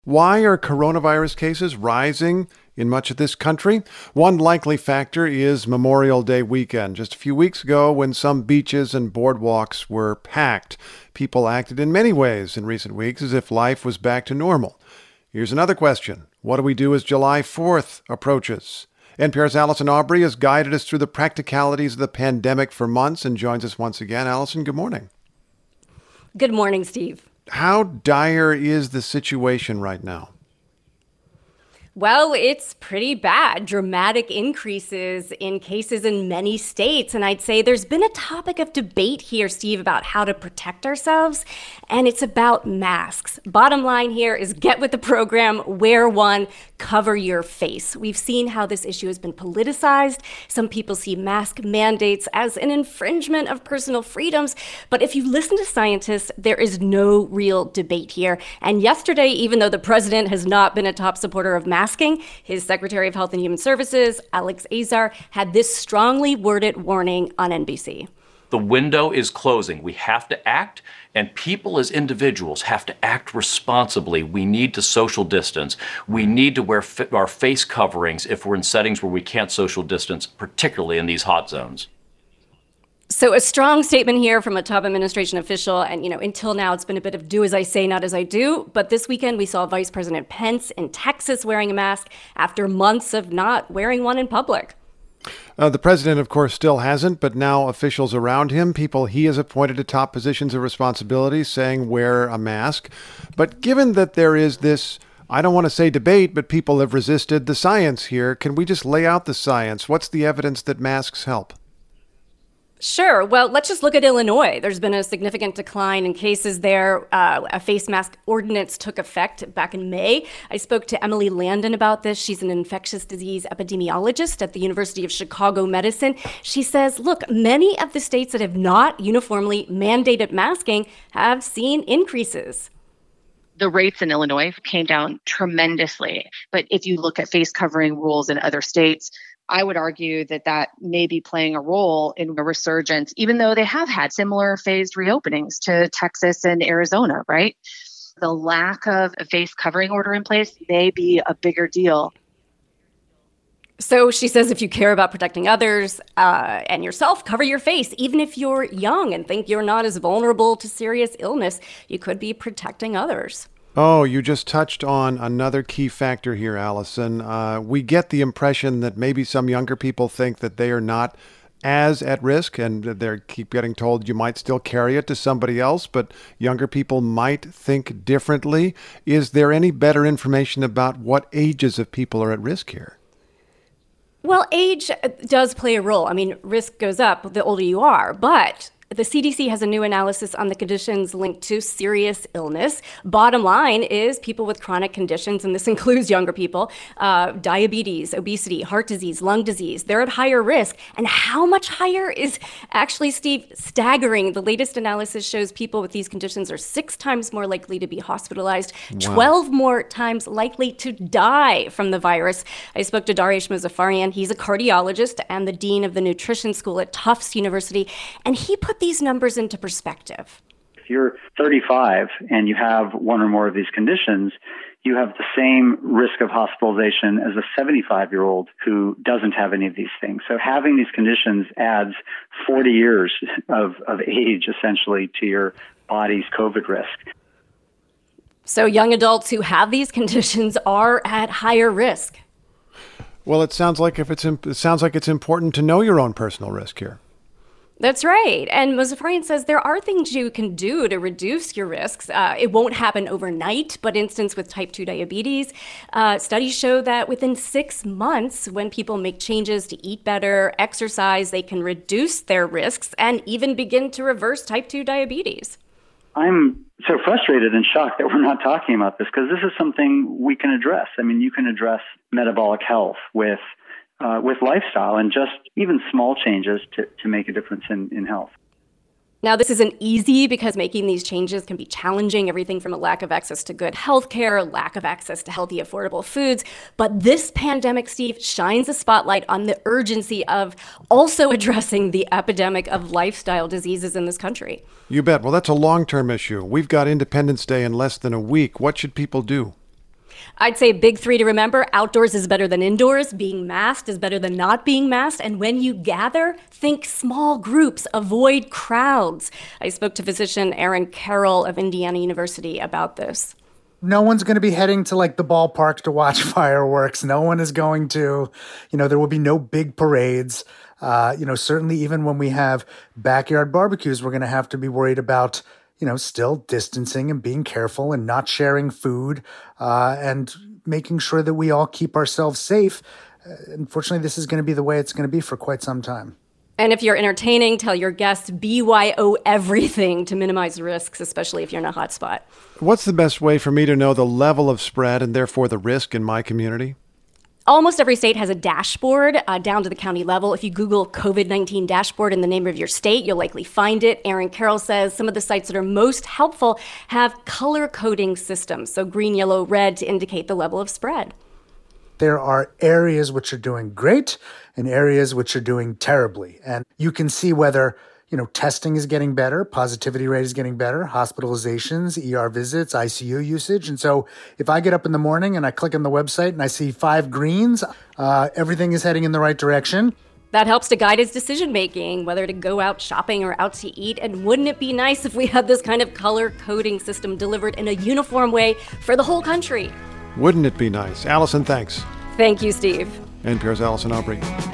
Why are coronavirus cases rising in much of this country? One likely factor is Memorial Day weekend. Just a few weeks ago, when some beaches and boardwalks were packed, people acted in many ways in recent weeks as if life was back to normal. Here's another question. What do we do as July 4th approaches? NPR's Allison Aubrey has guided us through the practicalities of the pandemic for months and joins us once again. Allison, good morning. Good morning, Steve. How dire is the situation right now? Well, it's pretty bad. Dramatic increases in cases in many states. And I'd say there's been a topic of debate here, Steve, about how to protect ourselves. And it's about masks. Bottom line here is get with the program, wear one, cover your face. We've seen how this issue has been politicized. Some people see mask mandates as an infringement of personal freedoms. But if you listen to scientists, there is no real debate here. And yesterday, even though the president has not been a top supporter of masking, his Secretary of Health and Human Services, Alex Azar, had this strongly worded warning on NBC. The window is closing. We have to act, and people as individuals have to act responsibly. We need to social distance. We need to wear our face coverings if we're in settings where we can't social distance, particularly in these hot zones. So a strong statement here from a top administration official. And, until now, it's been a bit of do as I say, not as I do. But this weekend, we saw Vice President Pence in Texas wearing a mask after months of not wearing one in public. The president, of course, still hasn't, but now officials around him, people he has appointed to top positions of responsibility, saying wear a mask. But given that there is this, I don't want to say debate, but people have resisted the science here, can we just lay out the science? What's the evidence that masks help? Sure. Well, let's just look at Illinois. There's been a significant decline in cases there. A face mask ordinance took effect back in May. I spoke to Emily Landon about this. She's an infectious disease epidemiologist at the University of Chicago Medicine. She says, look, many of the states that have not uniformly mandated masking have seen increases. The rates in Illinois came down tremendously. But if you look at face covering rules in other states, I would argue that may be playing a role in a resurgence, even though they have had similar phased reopenings to Texas and Arizona, right? The lack of a face covering order in place may be a bigger deal. So she says if you care about protecting others and yourself, cover your face. Even if you're young and think you're not as vulnerable to serious illness, you could be protecting others. Oh, you just touched on another key factor here, Allison. We get the impression that maybe some younger people think that they are not as at risk, and they keep getting told you might still carry it to somebody else, but younger people might think differently. Is there any better information about what ages of people are at risk here? Well, age does play a role. I mean, risk goes up the older you are, but the CDC has a new analysis on the conditions linked to serious illness. Bottom line is people with chronic conditions, and this includes younger people, diabetes, obesity, heart disease, lung disease, they're at higher risk. And how much higher is actually, Steve, staggering. The latest analysis shows people with these conditions are 6 times more likely to be hospitalized, wow, 12 more times likely to die from the virus. I spoke to Dariush Mozaffarian. He's a cardiologist and the dean of the nutrition school at Tufts University, and he put these numbers into perspective. If you're 35 and you have one or more of these conditions, you have the same risk of hospitalization as a 75-year-old who doesn't have any of these things. So having these conditions adds 40 years of age, essentially, to your body's COVID risk. So young adults who have these conditions are at higher risk. Well, it sounds like it's important to know your own personal risk here. That's right. And Mozaffarian says there are things you can do to reduce your risks. It won't happen overnight, but instance with type 2 diabetes, studies show that within 6 months, when people make changes to eat better, exercise, they can reduce their risks and even begin to reverse type 2 diabetes. I'm so frustrated and shocked that we're not talking about this, because this is something we can address. I mean, you can address metabolic health with lifestyle and just even small changes to make a difference in health. Now, this isn't easy because making these changes can be challenging, everything from a lack of access to good health care, lack of access to healthy, affordable foods. But this pandemic, Steve, shines a spotlight on the urgency of also addressing the epidemic of lifestyle diseases in this country. You bet. Well, that's a long-term issue. We've got Independence Day in less than a week. What should people do? I'd say big three to remember: outdoors is better than indoors, being masked is better than not being masked, and when you gather, think small groups, avoid crowds. I spoke to physician Aaron Carroll of Indiana University about this. No one's going to be heading to like the ballpark to watch fireworks. No one is going to, there will be no big parades. Certainly even when we have backyard barbecues, we're going to have to be worried about, still distancing and being careful and not sharing food and making sure that we all keep ourselves safe. Unfortunately, this is going to be the way it's going to be for quite some time. And if you're entertaining, tell your guests BYO everything to minimize risks, especially if you're in a hot spot. What's the best way for me to know the level of spread and therefore the risk in my community? Almost every state has a dashboard down to the county level. If you Google COVID-19 dashboard in the name of your state, you'll likely find it. Aaron Carroll says some of the sites that are most helpful have color coding systems, so green, yellow, red, to indicate the level of spread. There are areas which are doing great and areas which are doing terribly. And you can see whether, testing is getting better, positivity rate is getting better, hospitalizations, ER visits, ICU usage. And so if I get up in the morning and I click on the website and I see 5 greens, everything is heading in the right direction. That helps to guide his decision-making, whether to go out shopping or out to eat. And wouldn't it be nice if we had this kind of color coding system delivered in a uniform way for the whole country? Wouldn't it be nice? Allison, thanks. Thank you, Steve. NPR's Allison Aubrey.